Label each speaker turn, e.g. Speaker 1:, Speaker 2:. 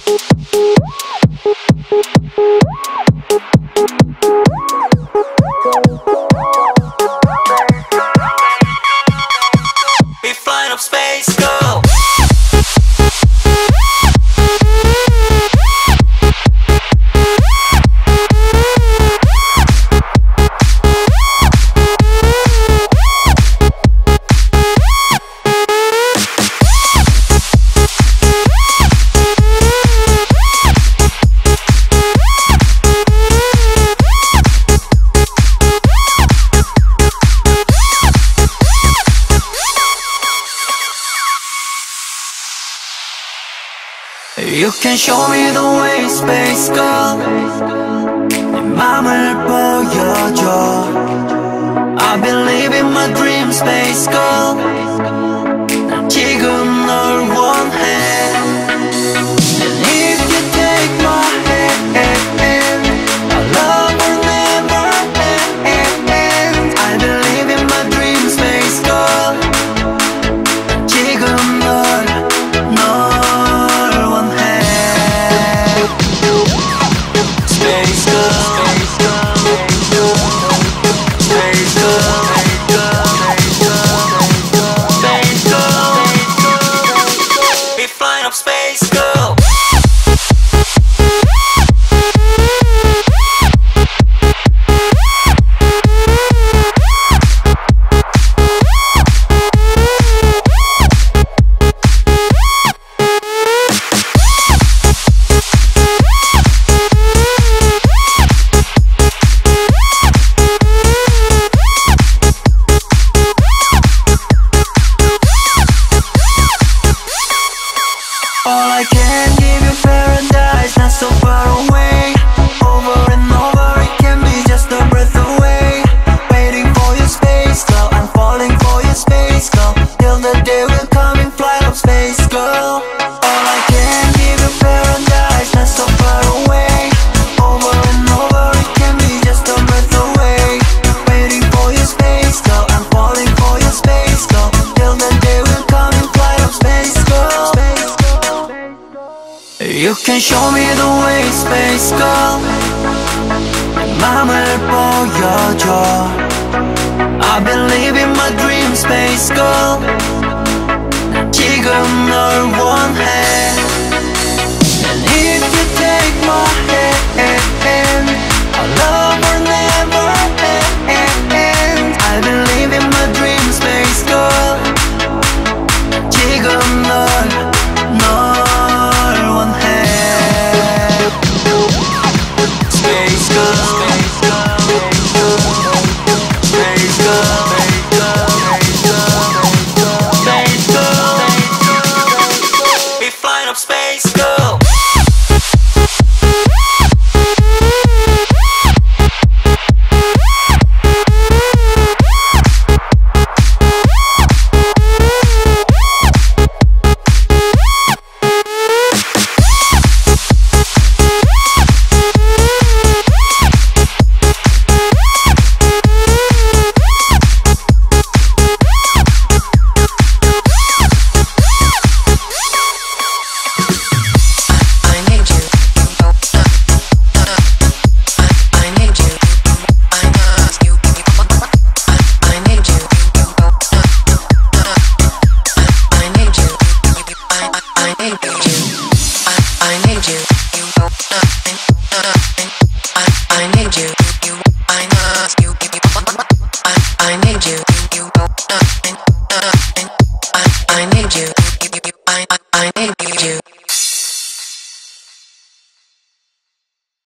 Speaker 1: Be flying up space, girl. You can show me the way, space girl. 네 맘을 보여줘. I believe in my dream, space girl. 난 지금 널 원해. And if you take my hand, our love will never end. I believe in my dream, space girl. 난 지금 널 Space girl, space girl, space girl, be flying up, space girl. All I can give you paradise, not so far away. Over and over, it can be just a breath away. Waiting for your space, girl, I'm falling for your space, girl. Till the day will come and fly up, space girl. All I can give you paradise, not so far away. Over and over, it can be just a breath away. Waiting for your space, girl, I'm falling for your space, girl. Till the day will come and fly up, space girl. You can show me the way, space girl. 내 맘을 보여줘. I believe in my dream, space girl. 난 지금 널